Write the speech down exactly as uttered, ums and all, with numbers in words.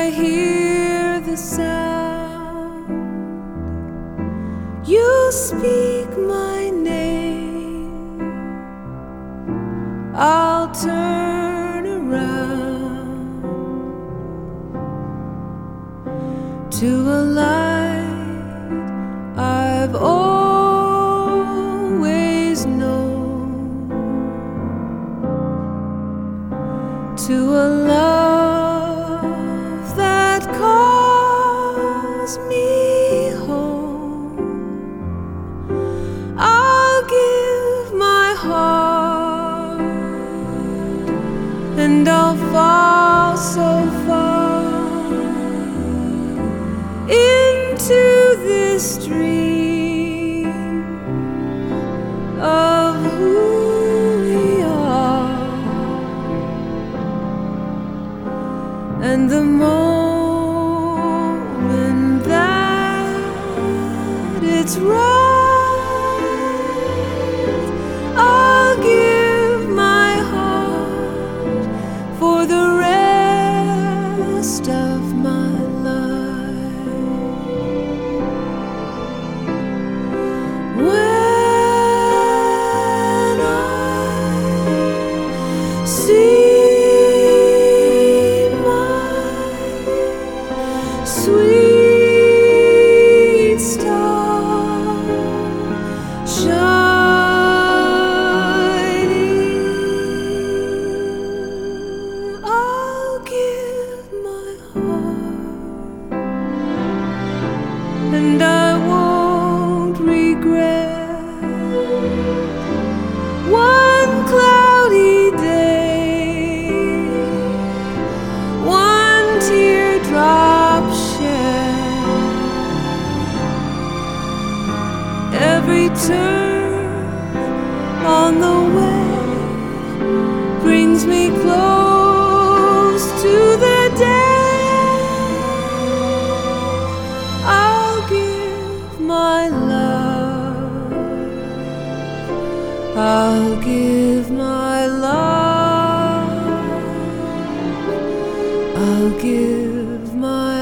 I hear the sound, you speak my name, I'll turn around to a light I've always known, to a love that calls me home. I'll give my heart, and I'll fall so far into this dream of who we are, and the moment that it's right, I'll give my heart for the rest of my life. When I see my sweet star shining, I'll give my heart, and I won't regret one cloudy day, one teardrop shed, every turn on the way brings me close to the day. I'll give my love, I'll give my love, I'll give my